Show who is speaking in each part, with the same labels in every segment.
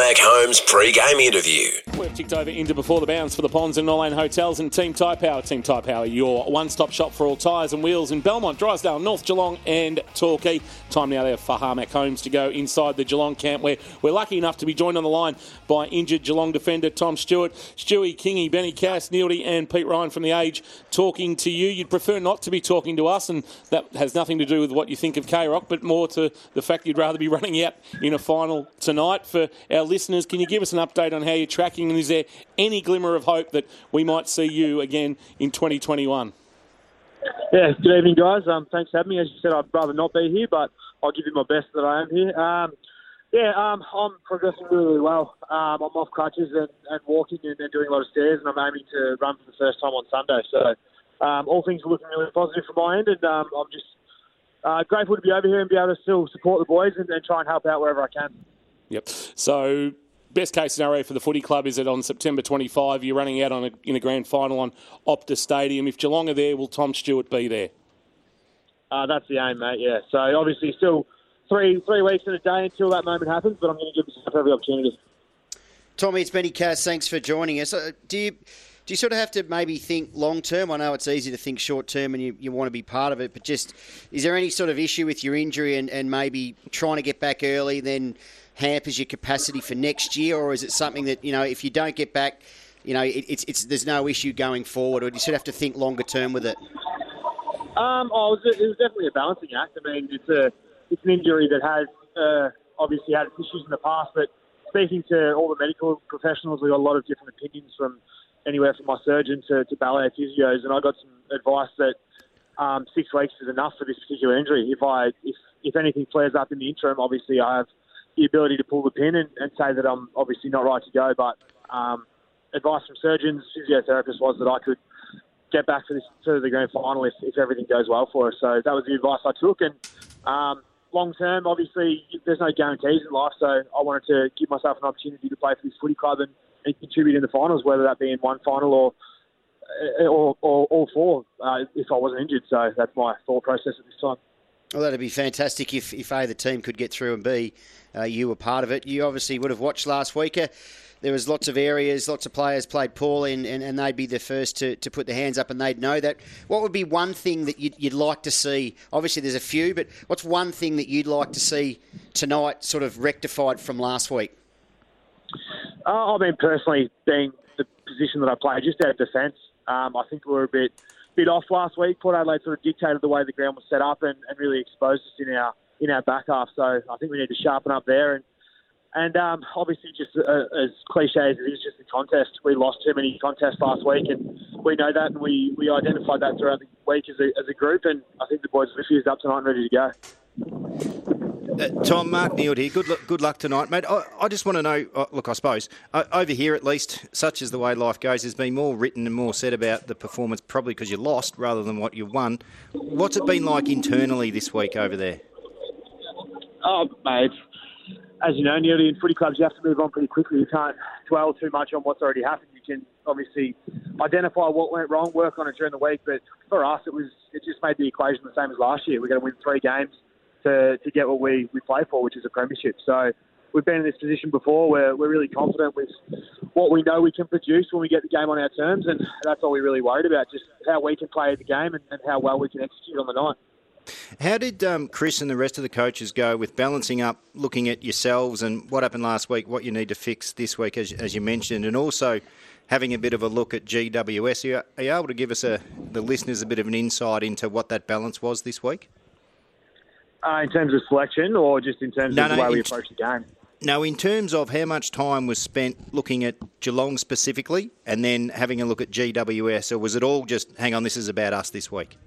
Speaker 1: Pharmac Homes pre-game interview.
Speaker 2: We've ticked over into Before the Bounce for the Ponds and Norlane Hotels and Team Tyre Power. Team Tyre Power, your one-stop shop for all tyres and wheels in Belmont, Drysdale, North Geelong and Torquay. Time now there for Pharmac Homes to go inside the Geelong camp, where we're lucky enough to be joined on the line by injured Geelong defender Tom Stewart. Stewie, Kingy, Benny Cass, Neildy and Pete Ryan from The Age talking to you. You'd prefer not to be talking to us, and that has nothing to do with what you think of K-Rock, but more to the fact you'd rather be running out in a final tonight. For our listeners, can you give us an update on how you're tracking, and is there any glimmer of hope that we might see you again in 2021?
Speaker 3: Yeah, good evening, guys. Thanks for having me. As you said, I'd rather not be here, but I'll give you my best that I am here. I'm progressing really well. I'm off crutches and walking and doing a lot of stairs, and I'm aiming to run for the first time on Sunday. So all things are looking really positive from my end, and I'm just grateful to be over here and be able to still support the boys and try and help out wherever I can.
Speaker 2: Yep. So best case scenario for the footy club is that on September 25 you're running out in a grand final on Optus Stadium. If Geelong are there, will Tom Stewart be there?
Speaker 3: That's the aim, mate, yeah. So obviously still three weeks and a day until that moment happens, but I'm going to give myself every opportunity.
Speaker 4: Tommy, it's Benny Cass. Thanks for joining us. Do you sort of have to maybe think long-term? I know it's easy to think short-term and you want to be part of it, but just is there any sort of issue with your injury and maybe trying to get back early then hampers your capacity for next year, or is it something that, if you don't get back, it's there's no issue going forward, or do you sort of have to think longer term with it?
Speaker 3: It was definitely a balancing act. I mean, it's an injury that has obviously had issues in the past, but speaking to all the medical professionals, we got a lot of different opinions from anywhere from my surgeon to ballet physios, and I got some advice that 6 weeks is enough for this particular injury. If anything flares up in the interim, obviously I have the ability to pull the pin and say that I'm obviously not right to go, but advice from surgeons, physiotherapists was that I could get back to the grand final if everything goes well for us. So that was the advice I took, and long term, obviously, there's no guarantees in life, so I wanted to give myself an opportunity to play for this footy club and contribute in the finals, whether that be in one final or all four, if I wasn't injured. So that's my thought process at this time.
Speaker 4: Well, that'd be fantastic if A, the team could get through, and B, you were part of it. You obviously would have watched last week. There was lots of areas, lots of players played poorly, and they'd be the first to put their hands up, and they'd know that. What would be one thing that you'd like to see? Obviously, there's a few, but what's one thing that you'd like to see tonight sort of rectified from last week?
Speaker 3: I mean, personally, being the position that I play, just out of defence, I think we were a bit off last week. Port Adelaide sort of dictated the way the ground was set up and really exposed us in our back half. So I think we need to sharpen up there. And obviously, just as cliche as it is, just the contest. We lost too many contests last week, and we know that, and we identified that throughout the week as a group. And I think the boys are fused up tonight and ready to go.
Speaker 5: Tom, Mark Neeld here. Good luck tonight, mate. I just want to know, look, I suppose, over here at least, such as the way life goes, there's been more written and more said about the performance, probably because you lost rather than what you won. What's it been like internally this week over there?
Speaker 3: Oh, mate, as you know, nearly in footy clubs, you have to move on pretty quickly. You can't dwell too much on what's already happened. You can obviously identify what went wrong, work on it during the week, but for us, it just made the equation the same as last year. We're going to win 3 games to get what we play for, which is a premiership. So we've been in this position before where we're really confident with what we know we can produce when we get the game on our terms, and that's all we're really worried about, just how we can play the game and how well we can execute on the night.
Speaker 5: How did Chris and the rest of the coaches go with balancing up, looking at yourselves and what happened last week, what you need to fix this week, as you mentioned, and also having a bit of a look at GWS? Are you able to give us, the listeners, a bit of an insight into what that balance was this week?
Speaker 3: In terms of selection, or just in terms of the way we approach the game?
Speaker 5: No, in terms of how much time was spent looking at Geelong specifically and then having a look at GWS, or was it all just, hang on, this is about us this week?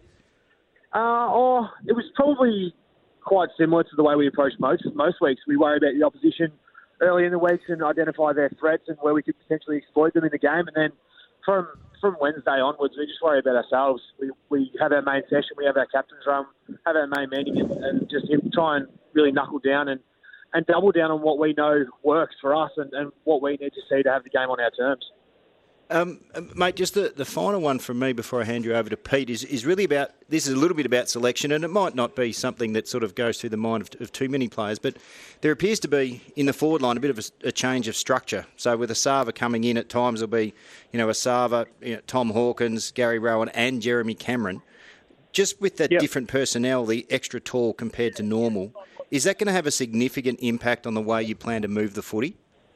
Speaker 3: It was probably quite similar to the way we approach most weeks. We worry about the opposition early in the weeks and identify their threats and where we could potentially exploit them in the game. And then from Wednesday onwards, we just worry about ourselves. We have our main session, we have our captain's run, have our main meeting, and just try and really knuckle down and double down on what we know works for us and what we need to see to have the game on our terms.
Speaker 5: Mate, just the final one from me before I hand you over to Pete is really about, this is a little bit about selection, and it might not be something that sort of goes through the mind of too many players, but there appears to be, in the forward line, a bit of a change of structure. So with Asava coming in, at times there'll be, Asava, Tom Hawkins, Gary Rowan and Jeremy Cameron. Just with that different personnel, the extra tall compared to normal, is that going to have a significant impact on the way you plan to move the footy?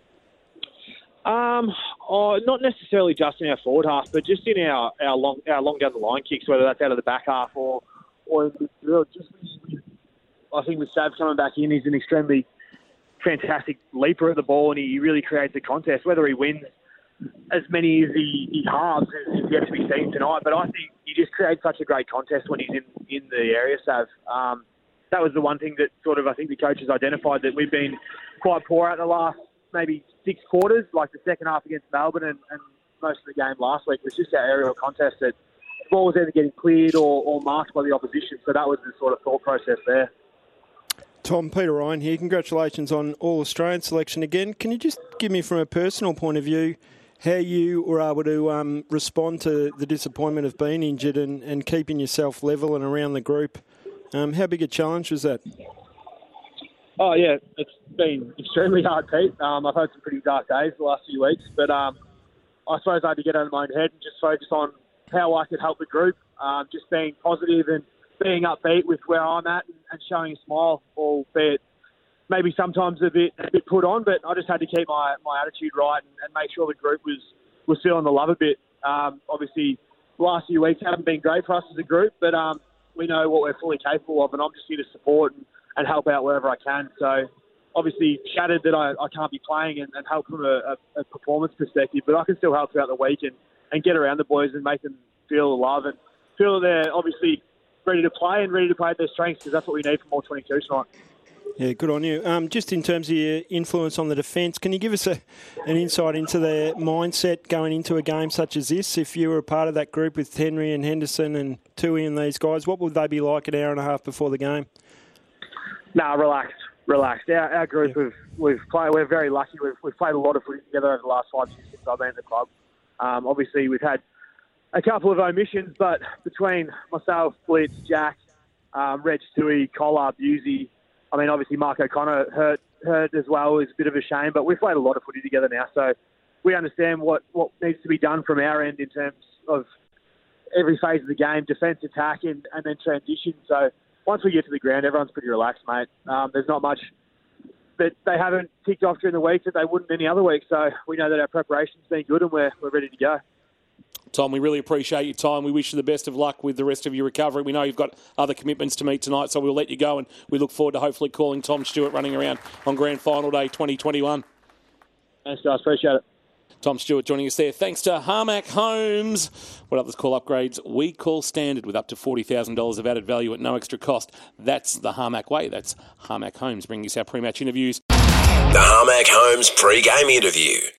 Speaker 3: Not necessarily just in our forward half, but just in our long down the line kicks, whether that's out of the back half or in the just. I think with Sav coming back in, he's an extremely fantastic leaper at the ball, and he really creates a contest. Whether he wins as many as he halves is yet to be seen tonight. But I think he just creates such a great contest when he's in the area, Sav. That was the one thing that sort of I think the coaches identified that we've been quite poor at the last maybe 6 quarters, like the second half against Melbourne and most of the game last week. Was just our aerial contest that the ball was either getting cleared or marked by the opposition. So that was the sort of thought process there.
Speaker 6: Tom, Peter Ryan here. Congratulations on All-Australian selection again. Can you just give me, from a personal point of view, how you were able to respond to the disappointment of being injured and keeping yourself level and around the group? How big a challenge was that?
Speaker 3: Oh, yeah, it's been extremely hard, Pete. I've had some pretty dark days the last few weeks, but I suppose I had to get out of my own head and just focus on how I could help the group, just being positive and being upbeat with where I'm at and showing a smile, albeit maybe sometimes a bit put on, but I just had to keep my attitude right and make sure the group was feeling the love a bit. Obviously, the last few weeks haven't been great for us as a group, but we know what we're fully capable of, and I'm just here to support and help out wherever I can. So obviously shattered that I can't be playing and help from a performance perspective, but I can still help throughout the week and get around the boys and make them feel the love and feel that they're obviously ready to play and ready to play at their strengths, because that's what we need from all 22 tonight.
Speaker 6: Yeah, good on you. Just in terms of your influence on the defence, can you give us an insight into their mindset going into a game such as this? If you were a part of that group with Henry and Henderson and Tui and these guys, what would they be like an hour and a half before the game?
Speaker 3: Nah, relaxed. Our group, we've played. We're very lucky. We've played a lot of footy together over the last 5 years since I've been at the club. Obviously, we've had a couple of omissions, but between myself, Blitz, Jack, Reg Tui, Collar, Busey, I mean, obviously Mark O'Connor hurt as well is a bit of a shame, but we've played a lot of footy together now, so we understand what needs to be done from our end in terms of every phase of the game, defence, attack, and then transition. So once we get to the ground, everyone's pretty relaxed, mate. There's not much that they haven't ticked off during the week that they wouldn't any other week, so we know that our preparation's been good and we're ready to go.
Speaker 2: Tom, we really appreciate your time. We wish you the best of luck with the rest of your recovery. We know you've got other commitments to meet tonight, so we'll let you go, and we look forward to hopefully calling Tom Stewart running around on Grand Final Day 2021.
Speaker 3: Thanks, guys. Appreciate it.
Speaker 2: Tom Stewart joining us there. Thanks to Harmac Homes. What others call upgrades, we call standard, with up to $40,000 of added value at no extra cost. That's the Harmac way. That's Harmac Homes, bringing us our pre-match interviews.
Speaker 1: The Harmac Homes pre-game interview.